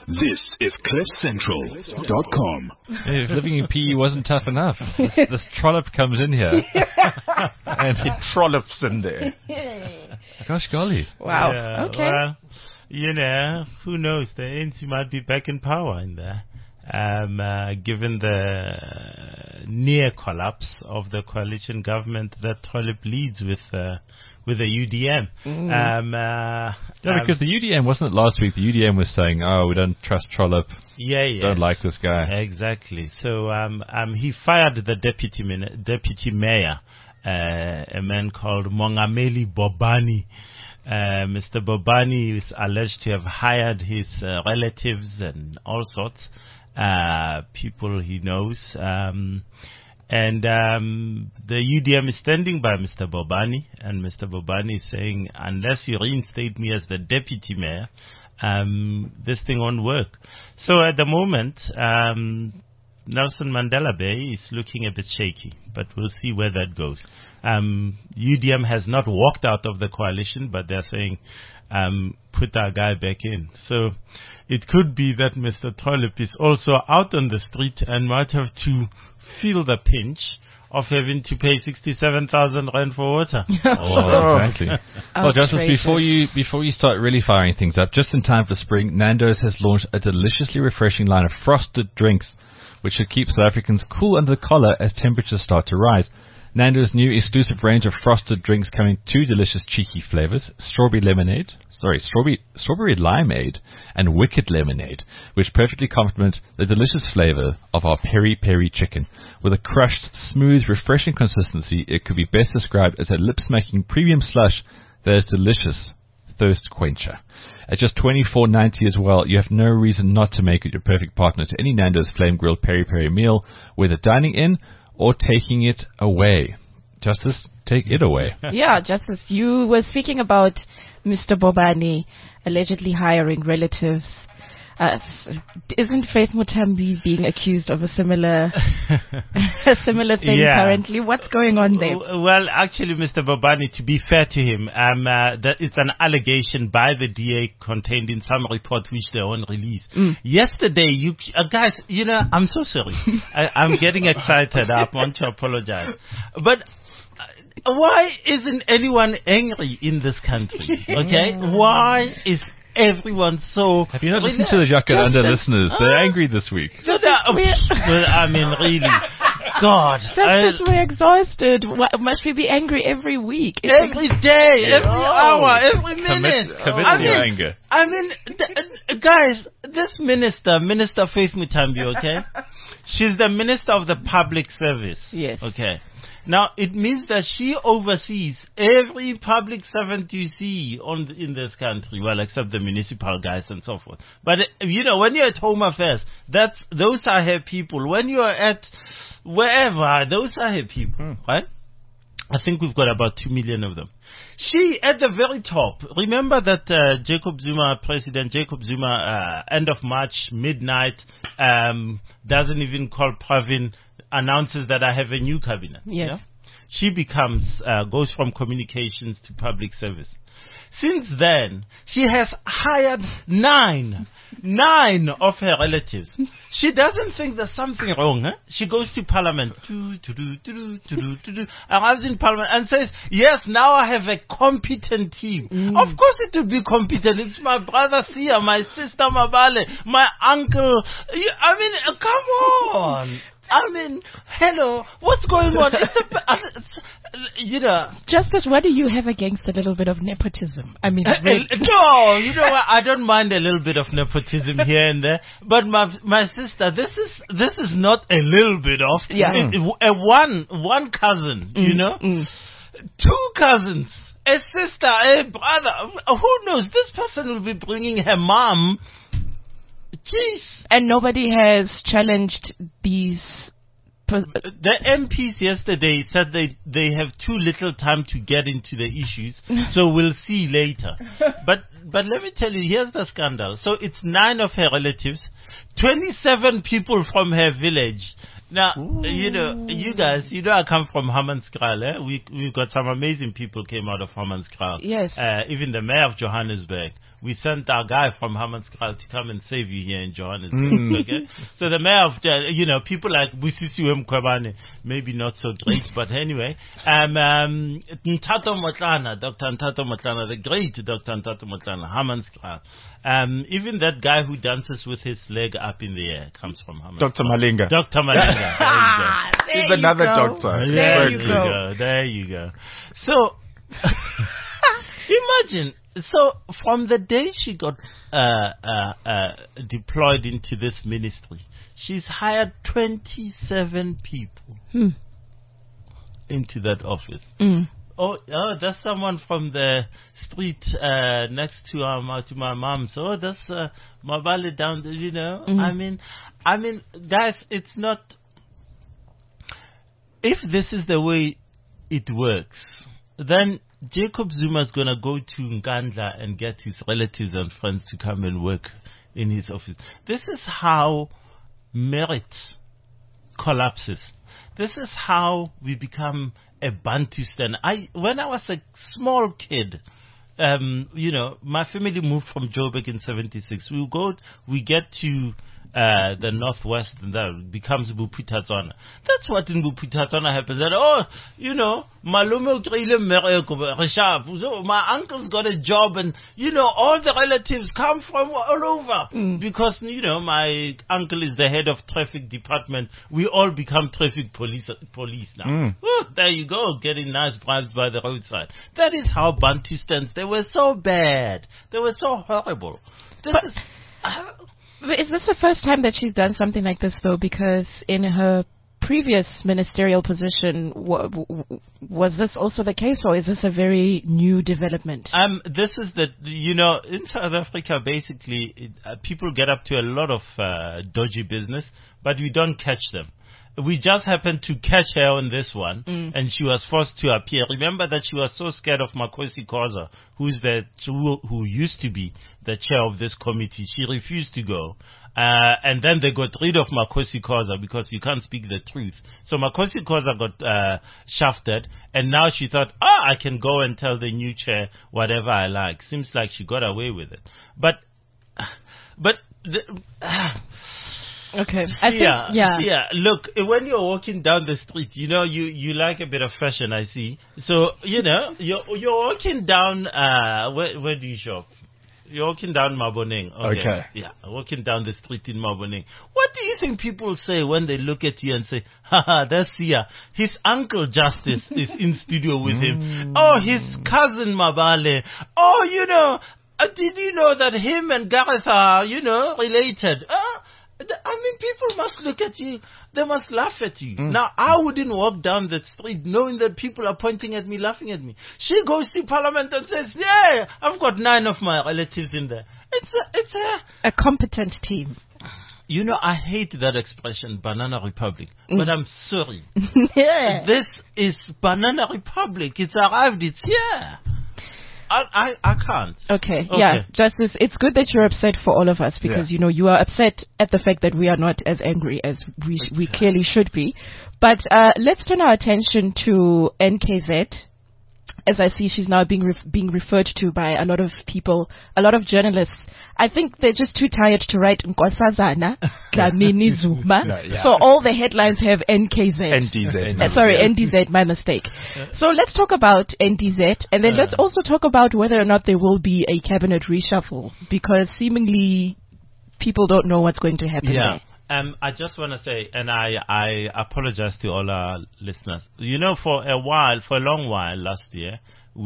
This is CliffCentral.com. If living in PE wasn't tough enough, this trollop comes in here and It trollops in there. gosh golly. Wow. Yeah, Okay. Well, who knows? The ANC might be back in power in there. Given the near collapse of the coalition government that Trollip leads with the UDM. Yeah, because the UDM wasn't it last week. The UDM was saying, "Oh, we don't trust Trollop. Don't like this guy." Exactly. So he fired the deputy mayor, a man called Mongameli Bobani. Mr. Bobani is alleged to have hired his relatives and all sorts people he knows. And the UDM is standing by Mr. Bobani, and Mr. Bobani is saying, unless you reinstate me as the deputy mayor, this thing won't work. So at the moment, Nelson Mandela Bay is looking a bit shaky, but we'll see where that goes. UDM has not walked out of the coalition, but they're saying, put our guy back in. So it could be that Mr. Trollip is also out on the street and might have to feel the pinch of having to pay 67,000 rand for water. Exactly. Well, Justice, before you start really firing things up, just in time for spring, Nando's has launched a deliciously refreshing line of frosted drinks, which should keep South Africans cool under the collar as temperatures start to rise. Nando's new exclusive range of frosted drinks come in two delicious cheeky flavors, strawberry limeade and wicked lemonade, which perfectly complement the delicious flavor of our peri-peri chicken. With a crushed, smooth, refreshing consistency, it could be best described as a lip-smacking premium slush that is delicious thirst quencher. At just $24.90 as well, you have no reason not to make it your perfect partner to any Nando's flame grilled peri-peri meal, whether dining in or taking it away. Justice, take it away. Yeah, Justice, you were speaking about Mr. Bobani allegedly hiring relatives. Isn't Faith Mutambi being accused of a similar thing currently? What's going on there? Well, actually, Mr. Bobani, to be fair to him, that it's an allegation by the DA contained in some report which they won't release. Yesterday, you guys, I'm so sorry. I'm getting excited. I want to apologize. But why isn't anyone angry in this country? Okay? Why is everyone so... Have you not listened to the Jacaranda listeners? They're angry this week. So well, I mean, really, God. Justice, we're exhausted. Must we be angry every week? Every day, every hour, every minute. Commit to your anger. I mean, guys, this Minister Faith Mutambi, okay? She's the Minister of the Public Service. Yes. Okay. Now, it means that she oversees every public servant you see in this country, well, except the municipal guys and so forth. But, when you're at Home Affairs, those are her people. When you're at wherever, those are her people, right? I think we've got about 2 million of them. She, at the very top, remember that President Jacob Zuma, end of March, midnight, doesn't even call Pravin, announces that I have a new cabinet. Yes. Yeah? She goes from communications to public service. Since then, she has hired nine of her relatives. She doesn't think there's something wrong. Huh? She goes to Parliament, arrives in Parliament and says, yes, now I have a competent team. Of course it will be competent. It's my brother Sia, my sister Mabale, my uncle. I mean, come on. I mean, hello, what's going on? Justice, what do you have against a little bit of nepotism? I mean, no, you know what? I don't mind a little bit of nepotism here and there. But my sister, this is not a little bit of. Yeah. One cousin, two cousins, a sister, a brother. Who knows? This person will be bringing her mom. Jeez. And nobody has challenged these... The MPs yesterday said they have too little time to get into the issues, so we'll see later. But let me tell you, here's the scandal. So it's 9 of her relatives, 27 people from her village. Now, you guys, I come from Hammanskraal. We've got some amazing people came out of Hammanskraal. Yes. Even the mayor of Johannesburg we sent our guy from Hammanskraal to come and save you here in Johannesburg. Okay, so the mayor of people like Busisiwe Mkhwebane, maybe not so great, but anyway, Ntato Motlana, Dr. Ntato Motlana, the great Dr. Ntato Motlana, Hammanskraal. Even that guy who dances with his leg up in the air comes from Hammanskraal. Dr. Malinga. Dr. Malinga. There you go. He's another doctor. There you go. There you go. So, imagine. So, from the day she got deployed into this ministry, she's hired 27 people into that office. Oh, that's someone from the street next to my mom's. Oh, that's Mabale down there, you know. I mean, guys, it's not. If this is the way it works, then Jacob Zuma is going to go to Nkandla and get his relatives and friends to come and work in his office. This is how merit collapses. This is how we become a Bantustan. When I was a small kid, my family moved from Joburg in 76. We get to the northwest, and that becomes Bupitatswana. That's what in Bupitatswana happens. That Malume my uncle's got a job, and all the relatives come from all over because my uncle is the head of traffic department. We all become traffic police now. There you go, getting nice drives by the roadside. That is how Bantustans. They were so bad. They were so horrible. But is this the first time that she's done something like this, though? Because in her previous ministerial position, was this also the case, or is this a very new development? This is in South Africa, basically, people get up to a lot of dodgy business, but we don't catch them. We just happened to catch her on this one, and she was forced to appear. Remember that she was so scared of Makosi Khoza, who used to be the chair of this committee. She refused to go. And then they got rid of Makosi Khoza because you can't speak the truth. So Makosi Khoza got shafted, and now she thought, I can go and tell the new chair whatever I like. Seems like she got away with it. Okay. Look, when you're walking down the street, you like a bit of fashion, I see. So, you're walking down, where do you shop? You're walking down Maboneng. Okay. Yeah, walking down the street in Maboneng. What do you think people say when they look at you and say, haha, that's Sia. His uncle Justice is in studio with him. Oh, his cousin Mabale. Oh, did you know that him and Gareth are, related? People must look at you. They must laugh at you. Now, I wouldn't walk down that street knowing that people are pointing at me, laughing at me. She goes to Parliament and says, yeah, I've got 9 of my relatives in there. It's a competent team. I hate that expression, Banana Republic, but I'm sorry. Yeah. This is Banana Republic. It's arrived. It's here. I can't. Okay. Yeah, Justice, it's good that you're upset for all of us because, you are upset at the fact that we are not as angry as we clearly should be. But let's turn our attention to NKZ. As I see, she's now being referred to by a lot of people, a lot of journalists. I think they're just too tired to write Nkosazana, Dlamini Zuma. So all the headlines have NKZ. NDZ, my mistake. So let's talk about NDZ, and then let's also talk about whether or not there will be a cabinet reshuffle, because seemingly people don't know what's going to happen there. I just want to say, and I apologize to all our listeners. For a long while last year,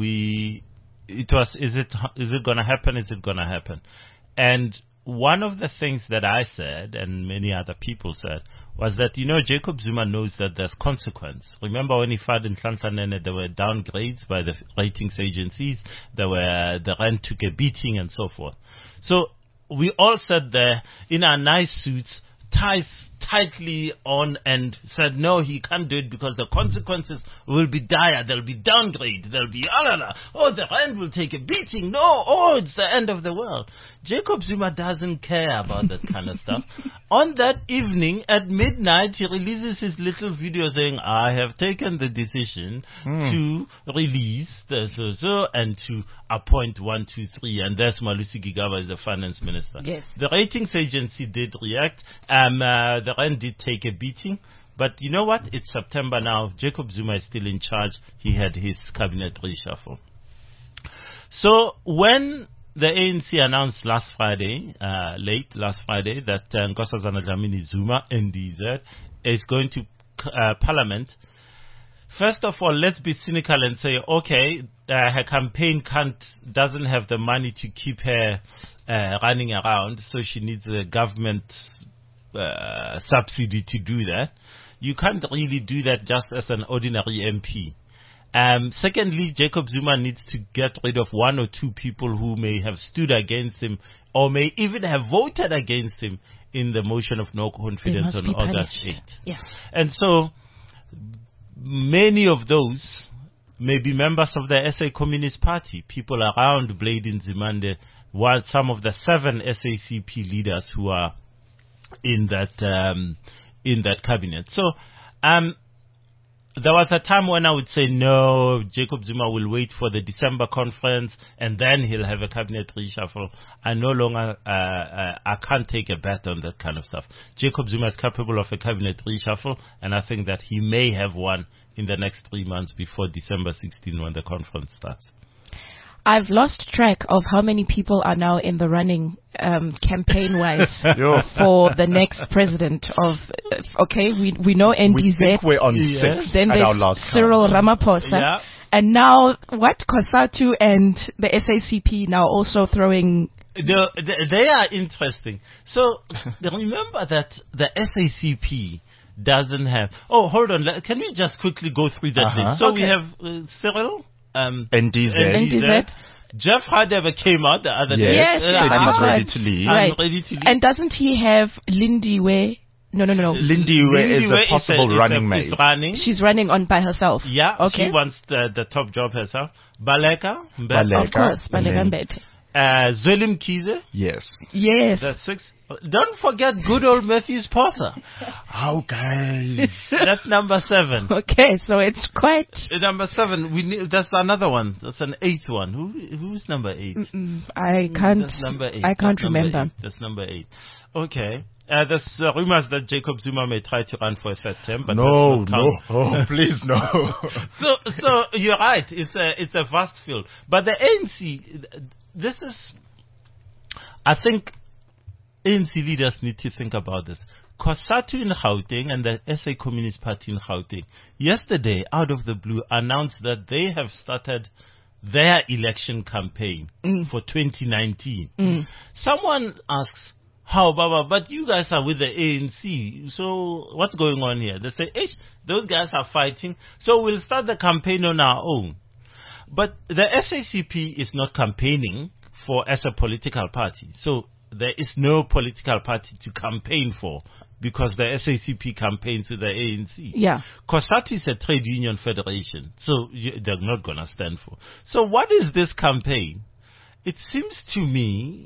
is it going to happen? Is it going to happen? And one of the things that I said, and many other people said, was that, Jacob Zuma knows that there's consequence. Remember when he filed in Nhlanhla, there were downgrades by the ratings agencies, the rand took a beating and so forth. So we all sat there in our nice suits, ties tightly on and said, no, he can't do it because the consequences will be dire. There'll be downgrade. There'll be, oh, the rand will take a beating. No, oh, it's the end of the world. Jacob Zuma doesn't care about that kind of stuff. On that evening, at midnight, he releases his little video saying, I have taken the decision to release the so and to appoint 1, 2, 3. And there's Malusi Gigaba as the finance minister. Yes. The ratings agency did react. The rand did take a beating. But you know what? It's September now. Jacob Zuma is still in charge. He had his cabinet reshuffle. So when the ANC announced late last Friday, that Nkosazana Dlamini Zuma, NDZ, is going to Parliament. First of all, let's be cynical and say, okay, her campaign doesn't have the money to keep her running around, so she needs a government subsidy to do that. You can't really do that just as an ordinary MP. Secondly, Jacob Zuma needs to get rid of 1 or 2 people who may have stood against him or may even have voted against him in the motion of no confidence on August 8th. Yes. And so many of those may be members of the SA Communist Party, people around Blade in Zimande, while some of the 7 SACP leaders who are in that cabinet. So there was a time when I would say, no, Jacob Zuma will wait for the December conference and then he'll have a cabinet reshuffle. I no longer, I can't take a bet on that kind of stuff. Jacob Zuma is capable of a cabinet reshuffle, and I think that he may have one in the next 3 months before December 16 when the conference starts. I've lost track of how many people are now in the running campaign-wise for the next president of. Okay, we know NDZ. We think we're on 6. Then at there's our last Cyril count. Ramaphosa, Yeah. and now COSATU and the SACP now also throwing. They are interesting. So remember that the SACP doesn't have. Oh, hold on. Can we just quickly go through that list? So we have Cyril. NDZ. Jeff Radebe came out the other day. Yes, he's ready to leave. I'm Right. ready to leave. And doesn't he have Lindiwe? No. Lindiwe is a possible running mate. Is running. She's running on by herself. Yeah, Okay. she wants the top job herself. Baleka. Baleka. Of course, And then- Baleka Mbete. Zwelim Kize. Yes. Yes. That's 6. Don't forget good old Matthews Potter. How guys? That's number 7. Okay, so it's quite. Number 7. That's another one. That's an 8th one. Who's number 8? I can't. That's number 8. I can't That's number remember. 8. That's number 8. Okay. There's rumors that Jacob Zuma may try to run for a 3rd term, but No. that's not count. Oh, please no. So you're right. It's a vast field, but the ANC. This is. I think ANC leaders need to think about this. COSATU in Gauteng and the SA Communist Party in Gauteng yesterday, out of the blue, announced that they have started their election campaign for 2019. Someone asks, how, Baba, but you guys are with the ANC, so what's going on here? They say, those guys are fighting, so we'll start the campaign on our own. But the SACP is not campaigning as a political party. So there is no political party to campaign for because the SACP campaigns with the ANC. Yeah. COSATU is a trade union federation, so they're not going to stand for. So what is this campaign? It seems to me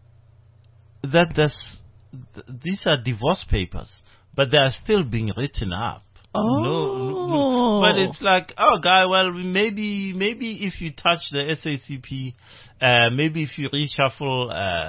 that these are divorce papers, but they are still being written up. Oh. No. But it's like, oh, guy, well, maybe if you touch the SACP, maybe if you reshuffle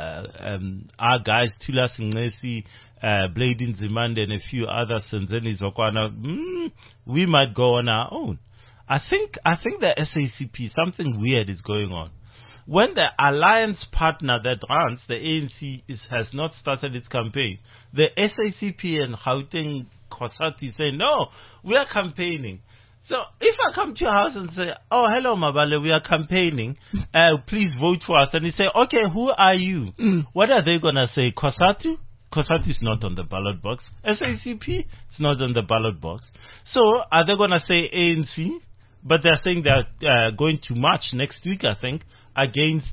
our guys, Tula Singesi, Blade in Zimande, and a few others, Senzeni Zokwana, we might go on our own. I think the SACP, something weird is going on. When the alliance partner that runs, the ANC, has not started its campaign, the SACP and Gauteng COSATU say, no, we are campaigning. So if I come to your house and say, oh, hello, Mabale, we are campaigning, please vote for us. And you say, okay, who are you? What are they going to say? COSATU? COSATU is not on the ballot box. SACP? It's not on the ballot box. So are they going to say ANC? But they're saying they're going to march next week, I think, against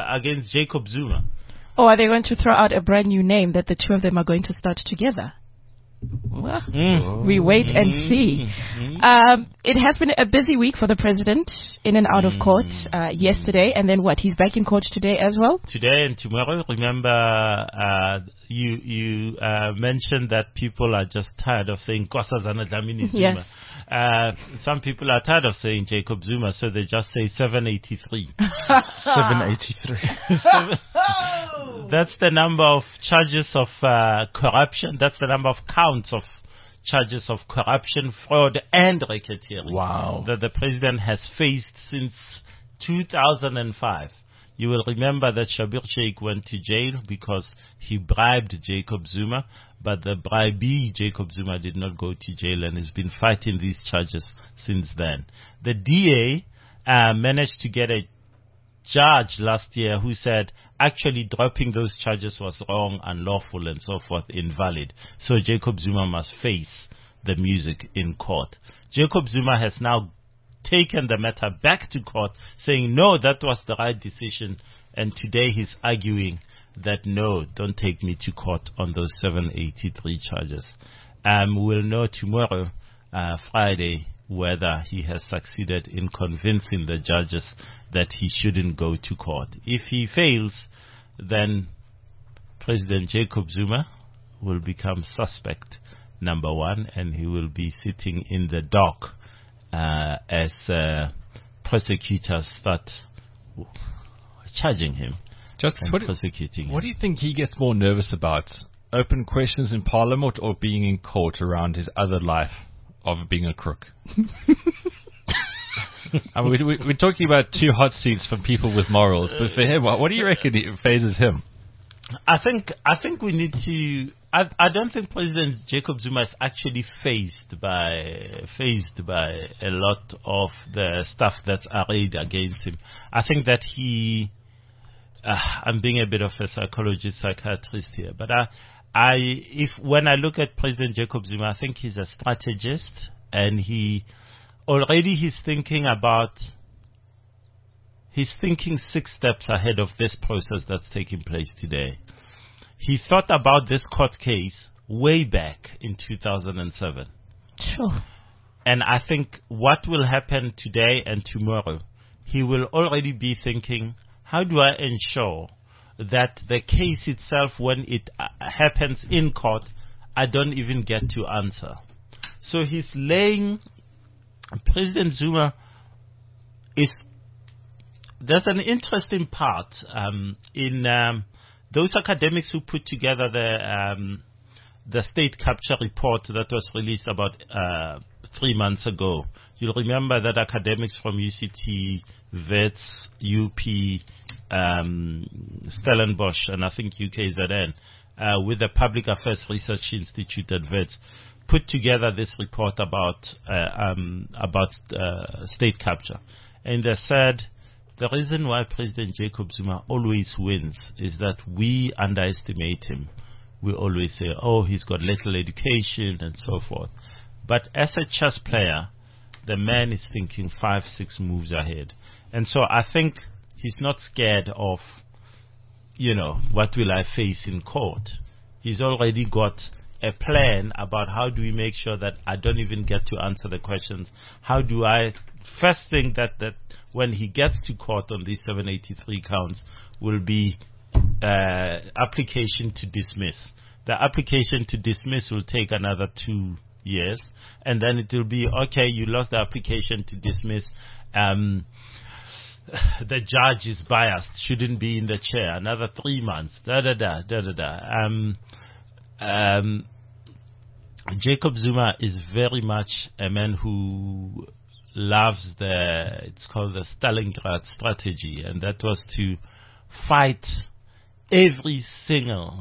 Jacob Zuma. Or are they going to throw out a brand new name that the two of them are going to start together? Well, we wait and see. It has been a busy week for the president, in and out of court yesterday, and then what? He's back in court today as well? Today and tomorrow. Remember, you mentioned that people are just tired of saying Nkosazana Dlamini Zuma. Yes. Some people are tired of saying Jacob Zuma, so they just say 783. 783. That's the number of charges of corruption. That's the number of counts of charges of corruption, fraud, and racketeering. Wow. That the president has faced since 2005. You will remember that Schabir Shaik went to jail because he bribed Jacob Zuma, but the bribee Jacob Zuma did not go to jail and has been fighting these charges since then. The DA managed to get a judge last year who said actually dropping those charges was wrong, unlawful, and so forth, invalid. So Jacob Zuma must face the music in court. Jacob Zuma has now taken the matter back to court, saying, no, that was the right decision. And today he's arguing that, no, don't take me to court on those 783 charges. We'll know tomorrow, Friday, whether he has succeeded in convincing the judges that he shouldn't go to court. If he fails, then President Jacob Zuma will become suspect number one, and he will be sitting in the dock as prosecutors start charging him. Just prosecuting what do you think he gets more nervous about? Open questions in Parliament or being in court around his other life of being a crook? I mean, we're talking about two hot seats for people with morals, but for him, what do you reckon phases him? I think we need to. I don't think President Jacob Zuma is actually phased by a lot of the stuff that's arrayed against him. I think that he. I'm being a bit of a psychiatrist here, but when I look at President Jacob Zuma, I think he's a strategist, and he's thinking 6 steps ahead of this process that's taking place today. He thought about this court case way back in 2007. Sure. And I think what will happen today and tomorrow, he will already be thinking, how do I ensure that the case itself, when it happens in court, I don't even get to answer? So he's laying. President Zuma there's an interesting part in those academics who put together the state capture report that was released about 3 months ago. You'll remember that academics from UCT, Wits, UP, Stellenbosch, and I think UKZN, with the Public Affairs Research Institute at Wits, put together this report about state capture. And they said the reason why President Jacob Zuma always wins is that we underestimate him. We always say, oh, he's got little education and so forth. But as a chess player, the man is thinking 5-6 moves ahead. And so I think he's not scared of, what will I face in court? He's already got a plan about how do we make sure that I don't even get to answer the questions. How do I first thing that when he gets to court on these 783 counts will be application to dismiss. The application to dismiss will take another 2 years, and then it will be, okay, you lost the application to dismiss. The judge is biased, shouldn't be in the chair. Another 3 months. Jacob Zuma is very much a man who loves it's called the Stalingrad strategy, and that was to fight every single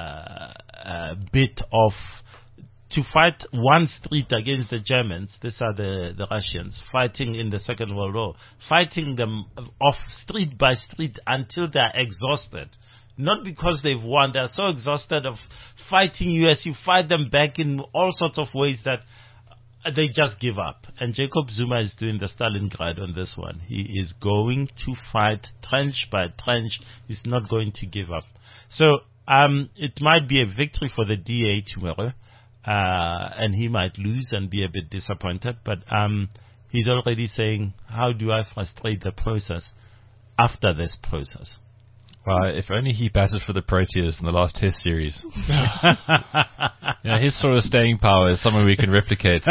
to fight one street against the Germans. These are the Russians fighting in the Second World War, fighting them off street by street until they're exhausted. Not because they've won, they're so exhausted of fighting you as you fight them back in all sorts of ways that they just give up. And Jacob Zuma is doing the Stalingrad on this one. He is going to fight trench by trench. He's not going to give up. So it might be a victory for the DA tomorrow. and he might lose and be a bit disappointed. But he's already saying, how do I frustrate the process after this process? If only he batted for the Proteas in the last Test series. His sort of staying power is something we can replicate.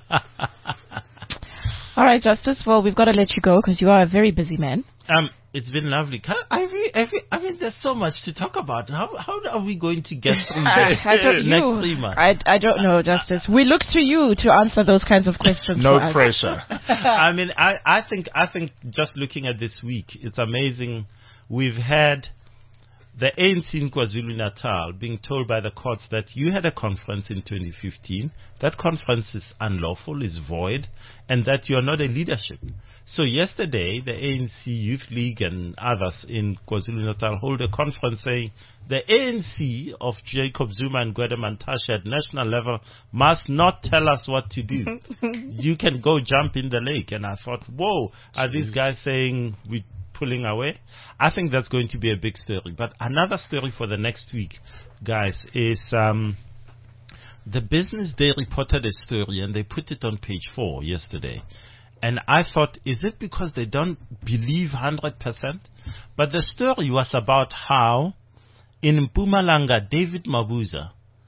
All right, Justice. Well, we've got to let you go because you are a very busy man. It's been lovely. I mean, there's so much to talk about. How are we going to get through next 3 months? I don't know, Justice. We look to you to answer those kinds of questions. No pressure. I mean, I think just looking at this week, it's amazing. We've had the ANC in KwaZulu-Natal being told by the courts that you had a conference in 2015. That conference is unlawful, is void, and that you are not a leadership. So yesterday, the ANC Youth League and others in KwaZulu-Natal hold a conference saying the ANC of Jacob Zuma and Gwede Mantashe at national level must not tell us what to do. You can go jump in the lake. And I thought, whoa, are these guys saying we're pulling away? I think that's going to be a big story. But another story for the next week, guys, is the Business Day reported a story and they put it on page 4 yesterday. And I thought, is it because they don't believe 100%? But the story was about how in Mpumalanga, David Mabuza,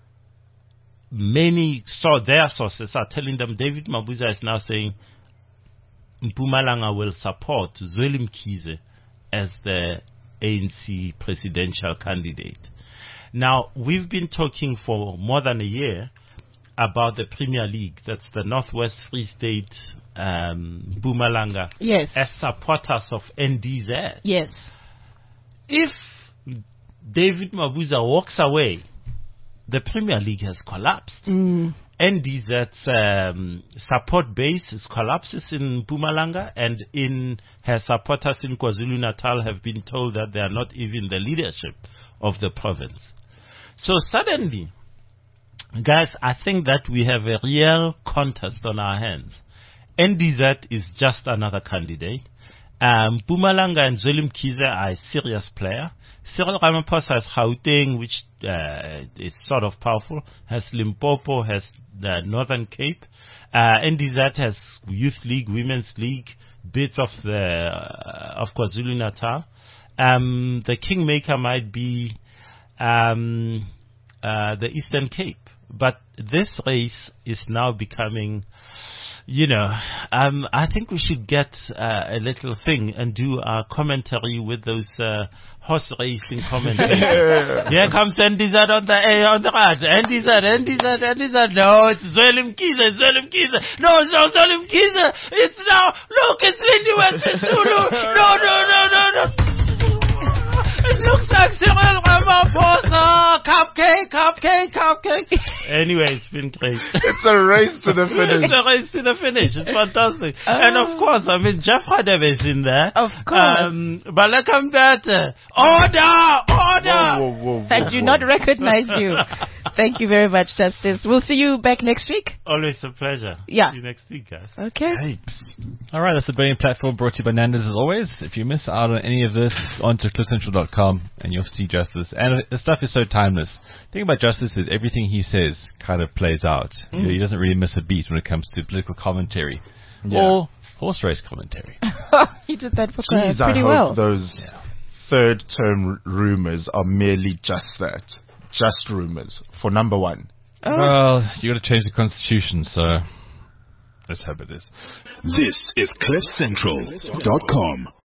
their sources are telling them David Mabuza is now saying Mpumalanga will support Zweli Mkhize as the ANC presidential candidate. Now, we've been talking for more than a year about the Premier League, that's the Northwest Free State, Mpumalanga, yes, as supporters of NDZ. Yes. If David Mabuza walks away, the Premier League has collapsed. NDZ's support base collapses in Mpumalanga, and in her supporters in KwaZulu-Natal have been told that they are not even the leadership of the province. So suddenly, guys, I think that we have a real contest on our hands. NDZ is just another candidate. Mpumalanga and Zweli Mkhize are a serious player. Cyril Ramaphosa has Gauteng, which is sort of powerful, has Limpopo, has the Northern Cape. NDZ has Youth League, Women's League, bits of KwaZulu-Natal. The kingmaker might be the Eastern Cape. But this race is now becoming, I think we should get a little thing and do our commentary with those horse racing commentators. Here comes NDZ on the right. NDZ. No, it's Zweli Mkhize. No, Zweli Mkhize. It's now. Look, it's Lindiwe Sisulu. No. It looks like Cyril Ramaphosa. Cupcake. Anyway, it's been great. It's a race to the finish. It's fantastic. And of course, I mean, Jeff Radebe is in there. Of course. Balakam Data. Order! Whoa. I do not recognize you. Thank you very much, Justice. We'll see you back next week. Always a pleasure. Yeah. See you next week, guys. Okay. Thanks. All right, that's the Brilliant Platform brought to you by Nando's as always. If you miss out on any of this, onto cliffcentral.com and you'll see Justice. And the stuff is so timeless. The thing about Justice is everything he says kind of plays out. He doesn't really miss a beat when it comes to political commentary or horse race commentary. He did that for Jeez, pretty I well. hope those third-term rumors are merely just that. Just rumors, for number one. Well, you got to change the constitution, so let's hope it is. This is CliffCentral.com.